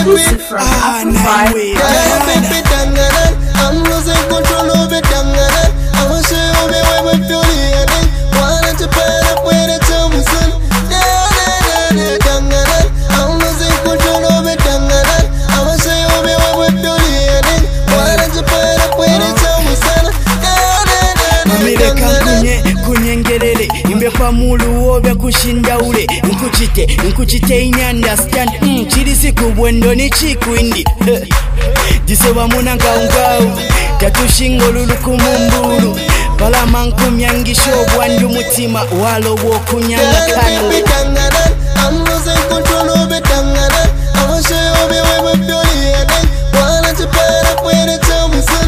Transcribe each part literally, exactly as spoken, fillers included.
Exclusive from Afro Vibe. I'm losing control of it. I want to show you where we're feeling. Why don't you put up with it, Thompson? I'm losing control of it. I want to show you where we're feeling. Why don't you put up with it, Thompson? Amireka kunye kunyengerere imbe kwa mulu obya kushinda ule nkuchite nkuchite in understand mm, chiri siku bwendo ni chikwindi disoba muna ngaungau tatushingo lulu kumumbulu pala manku myangisho bwandu mutima walo wokunyanga kanu. I'm losing control of it. I want to show you where we're feeling. Why don't you put up with it, Thompson?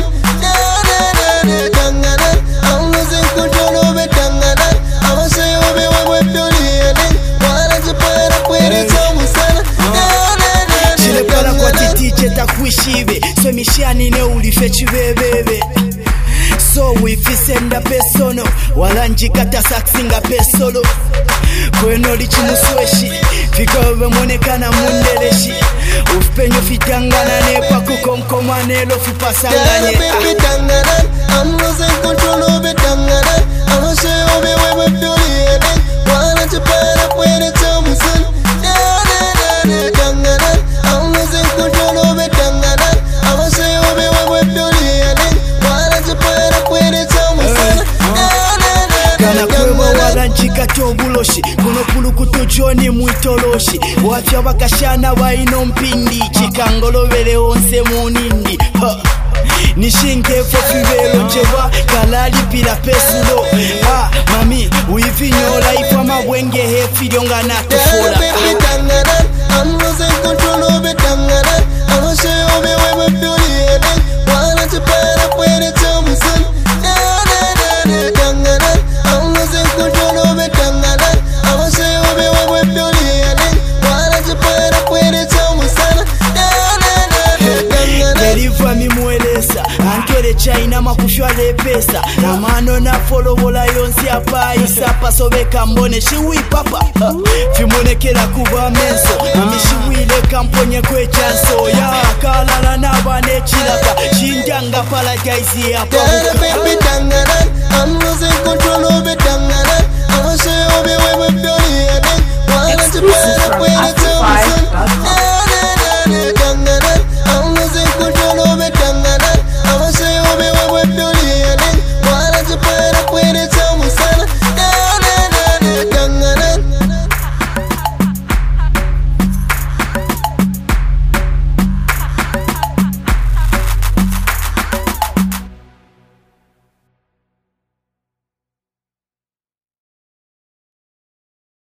I'm losing control of it. I want to show you where we're feeling. Why don't you put up with it, Thompson? Chile pala kwa titi cheta kuishibe so mishani ne ulife chibebebe so wifisenda pesono walanjikata saksinga pesolo kweno lichimusweshi fikowe monekana mundereshi upenyo fitangana nepa kukonkoma nelo fipasanganye. I'm losing control of it. I want to show you where we're feeling. Why don't you put up with it, Thompson? I'm losing control of it. I want to show you where we're feeling. Why don't you put up with it, Thompson? Kana kwewa walanjika tobuloshi kuno pulukutu joni muitoloshi wafya bakashana waino mpindi chikangolobele onse munindi ha. Nishinge fofivelo jeba kalali pila pesulo ah mami uivinyola ifa mabwenge hefi lyonga natufula. I'm losing control of it. I want to show you where we're feeling. Why don't you put up with it, Thompson? I'm losing control of it. I want to show you where we're feeling. Why don't you put up with it, Thompson? Deriva mimuelesa ankere China makushwale pesa na mano na folobola yonsi apaisa pasobeka mbone shiwi papa fimonekera kuba menso amishiwile kamponye kwe chanso ya kalala nabane chilaka shinjanga paradise ya pabuka. I'm losing control of it.